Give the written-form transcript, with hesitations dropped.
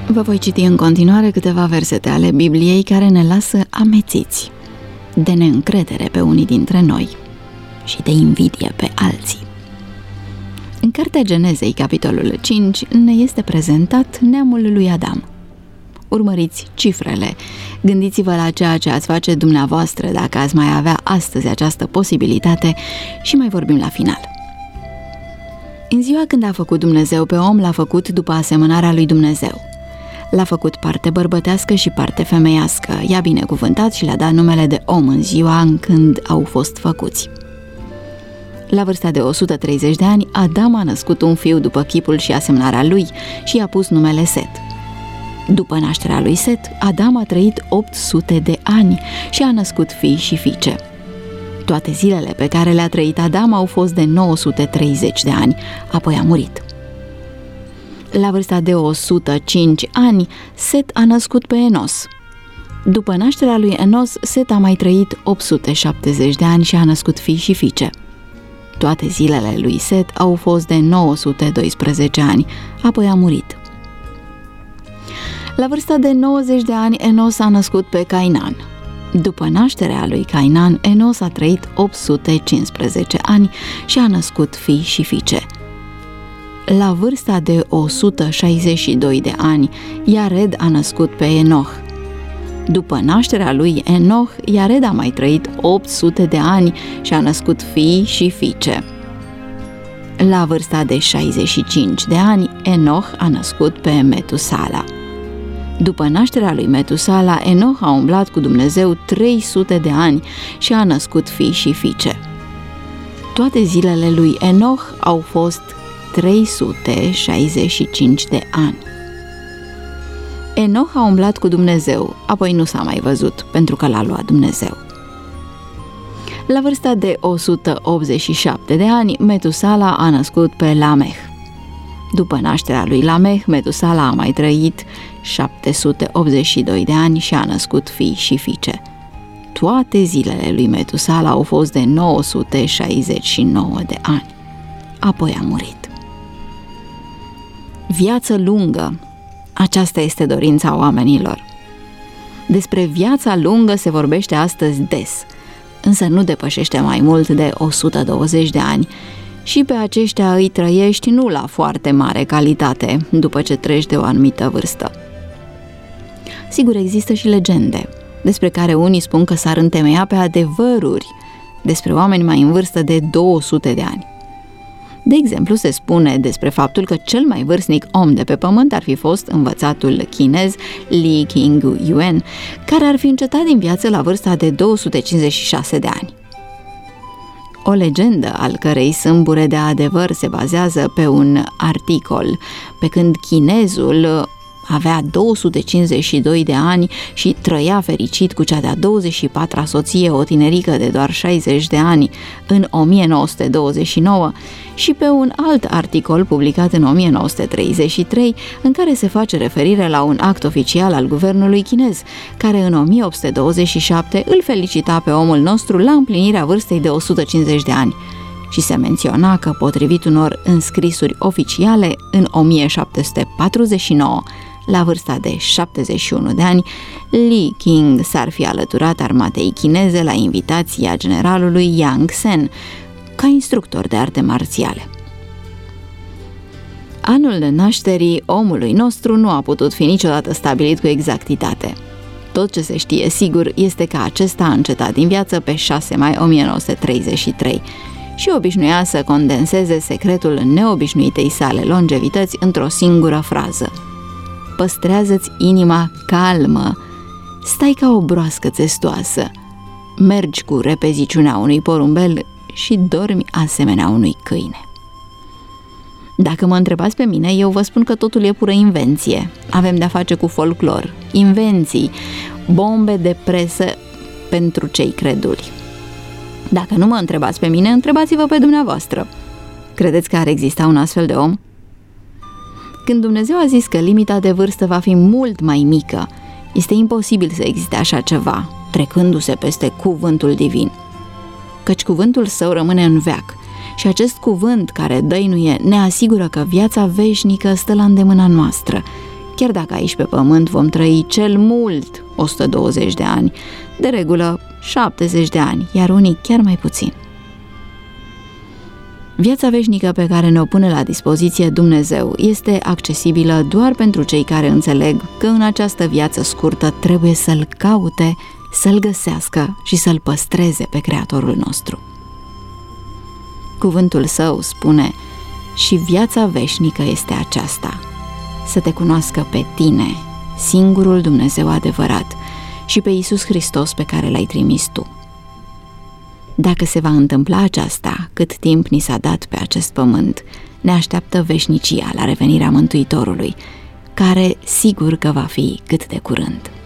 Vă voi citi în continuare câteva versete ale Bibliei care ne lasă amețiți de neîncredere pe unii dintre noi și de invidie pe alții. În Cartea Genezei, capitolul 5, ne este prezentat neamul lui Adam. Urmăriți cifrele, gândiți-vă la ceea ce ați face dumneavoastră dacă ați mai avea astăzi această posibilitate și mai vorbim la final. În ziua când a făcut Dumnezeu pe om, l-a făcut după asemănarea lui Dumnezeu. L-a făcut parte bărbătească și parte femeiască, i-a binecuvântat și le-a dat numele de om în ziua în când au fost făcuți. La vârsta de 130 de ani, Adam a născut un fiu după chipul și asemănarea lui și i-a pus numele Set. După nașterea lui Set, Adam a trăit 800 de ani și a născut fii și fiice. Toate zilele pe care le-a trăit Adam au fost de 930 de ani, apoi a murit. La vârsta de 105 ani, Set a născut pe Enos. După nașterea lui Enos, Set a mai trăit 870 de ani și a născut fii și fiice. Toate zilele lui Set au fost de 912 ani, apoi a murit. La vârsta de 90 de ani, Enos a născut pe Cainan. După nașterea lui Cainan, Enos a trăit 815 ani și a născut fii și fiice. La vârsta de 162 de ani, Iared a născut pe Enoch. După nașterea lui Enoch, Iared a mai trăit 800 de ani și a născut fii și fiice. La vârsta de 65 de ani, Enoch a născut pe Metusala. După nașterea lui Metusala, Enoch a umblat cu Dumnezeu 300 de ani și a născut fii și fiice. Toate zilele lui Enoch au fost 365 de ani. Enoch a umblat cu Dumnezeu, apoi nu s-a mai văzut, pentru că l-a luat Dumnezeu. La vârsta de 187 de ani, Metusala a născut pe Lameh. După nașterea lui Lameh, Metusala a mai trăit 782 de ani și a născut fii și fiice. Toate zilele lui Metusala au fost de 969 de ani. Apoi a murit. Viață lungă. Aceasta este dorința oamenilor. Despre viața lungă se vorbește astăzi des, însă nu depășește mai mult de 120 de ani și pe aceștia îi trăiești nu la foarte mare calitate după ce treci de o anumită vârstă. Sigur, există și legende, despre care unii spun că s-ar întemeia pe adevăruri despre oameni mai în vârstă de 200 de ani. De exemplu, se spune despre faptul că cel mai vârstnic om de pe pământ ar fi fost învățatul chinez Li Qingyuan, care ar fi încetat din viață la vârsta de 256 de ani. O legendă al cărei sâmbure de adevăr se bazează pe un articol, pe când chinezul avea 252 de ani și trăia fericit cu cea de-a 24-a soție, o tinerică de doar 60 de ani, în 1929, și pe un alt articol publicat în 1933, în care se face referire la un act oficial al guvernului chinez, care în 1827 îl felicita pe omul nostru la împlinirea vârstei de 150 de ani. Și se menționa că, potrivit unor înscrisuri oficiale, în 1749, la vârsta de 71 de ani, Li Qing s-ar fi alăturat armatei chineze la invitația generalului Yang Sen, ca instructor de arte marțiale. Anul de nașterii omului nostru nu a putut fi niciodată stabilit cu exactitate. Tot ce se știe sigur este că acesta a încetat din viață pe 6 mai 1933 și obișnuia să condenseze secretul neobișnuitei sale longevități într-o singură frază: păstrează-ți inima calmă, stai ca o broască țestoasă, mergi cu repeziciunea unui porumbel și dormi asemenea unui câine. Dacă mă întrebați pe mine, eu vă spun că totul e pură invenție. Avem de-a face cu folclor, invenții, bombe de presă pentru cei creduli. Dacă nu mă întrebați pe mine, întrebați-vă pe dumneavoastră. Credeți că ar exista un astfel de om? Când Dumnezeu a zis că limita de vârstă va fi mult mai mică, este imposibil să existe așa ceva, trecându-se peste cuvântul divin. Căci cuvântul său rămâne în veac și acest cuvânt care dăinuie ne asigură că viața veșnică stă la îndemâna noastră, chiar dacă aici pe pământ vom trăi cel mult 120 de ani, de regulă 70 de ani, iar unii chiar mai puțin. Viața veșnică pe care ne-o pune la dispoziție Dumnezeu este accesibilă doar pentru cei care înțeleg că în această viață scurtă trebuie să-L caute, să-L găsească și să-L păstreze pe Creatorul nostru. Cuvântul Său spune: și viața veșnică este aceasta, să te cunoască pe tine, singurul Dumnezeu adevărat, și pe Iisus Hristos pe care L-ai trimis tu. Dacă se va întâmpla aceasta, cât timp ni s-a dat pe acest pământ, ne așteaptă veșnicia la revenirea Mântuitorului, care sigur că va fi cât de curând.